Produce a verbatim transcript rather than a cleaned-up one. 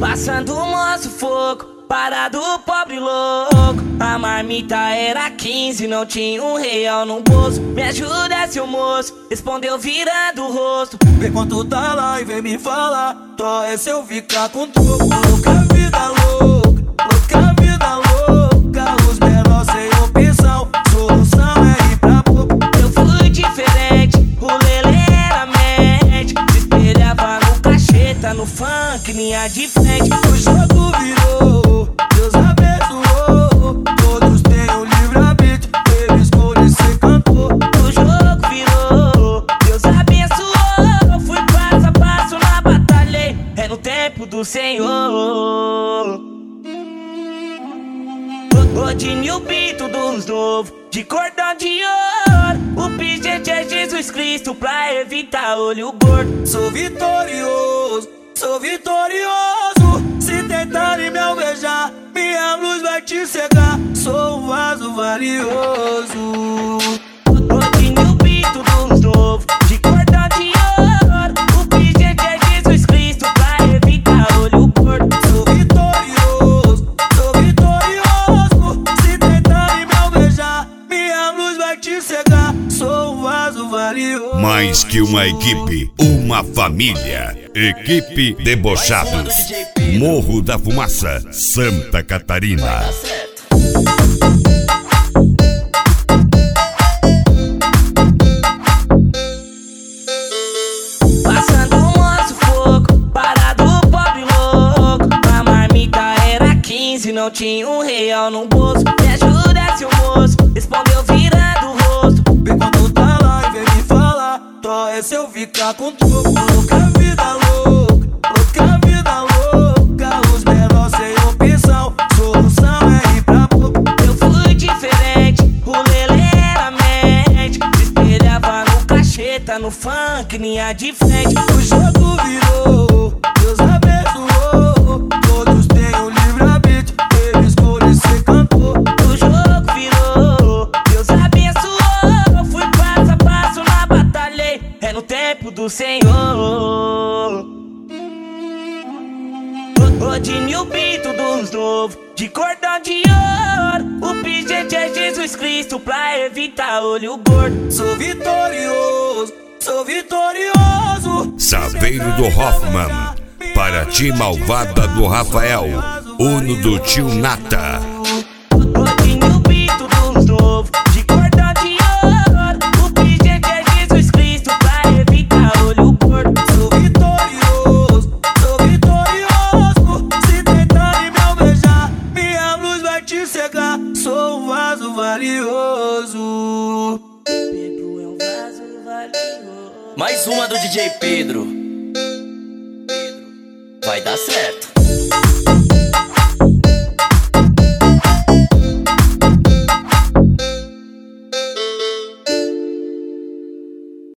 Passando o moço fogo, parado pobre louco. A marmita era quinze, não tinha um real no bolso. Me ajuda, seu moço, respondeu virando o rosto. Vê quanto tá lá e vem me falar. Só é se eu ficar com troco. Louca vida louca, louca vida louca. Os menores sem opção, solução é ir pra boca. Eu fui diferente, o lelê era médico. Se espelhava no cacheta, no funk, linha de frente. O jogo virou, Deus abençoou. Todos têm o livre-arbítrio, ele escolhe ser cantor. O jogo virou, Deus abençoou. Fui passo a passo na batalha, é no tempo do Senhor. Rodinho o pito dos novos, de cordão de ouro. O pingente é Jesus Cristo pra evitar olho gordo. Sou vitorioso, sou vitorioso. Se tentarem me alvejar, minha luz vai te cegar. Sou um vaso valioso. Rodinho o pito dos novos, de cordão de ouro. O pingente é Jesus Cristo pra evitar olho gordo. Sou vitorioso, sou vitorioso. Se tentarem me alvejar, minha luz vai te cegar. Sou um vaso valioso. Mais que uma equipe, uma família. Equipe Debochados, Morro da Fumaça, Santa Catarina. Passando o moço fogo, parado pobre louco. A marmita era quinze, não tinha um real no bolso. Me ajuda, seu moço, respondeu virando o rosto. Vê quando tá lá e vem me falar. Só é se eu ficar com troco. Louca vida louca, louca vida louca. Os menores sem opção, solução é ir pra boca. Eu fui diferente, o lelê era médico. Se espelhava no cacheta, no funk, linha de frente. O jogo virou, Deus abençoou. Todos têm o livre-arbítrio, ele escolhe ser cantor. O jogo virou, Deus abençoou. Fui passo a passo na batalha, é no tempo do Senhor. Rodinho o pito dos novos, de cordão de ouro. O pingente é Jesus Cristo pra evitar olho gordo. Sou vitorioso, sou vitorioso. Saveiro do Hoffman, Paraty Malvada do Rafael, Uno do Tio Nata. Rodinho o pito dos novos, de cordão de ouro. O pingente é Jesus Cristo pra evitar olho gordo. Sou vitorioso, sou vitorioso. Se tentarem me alvejar, minha luz vai te cegar. Sou um vaso valioso. Pedro é um vaso valioso. Mais uma do D J Pedro. Vai dar certo.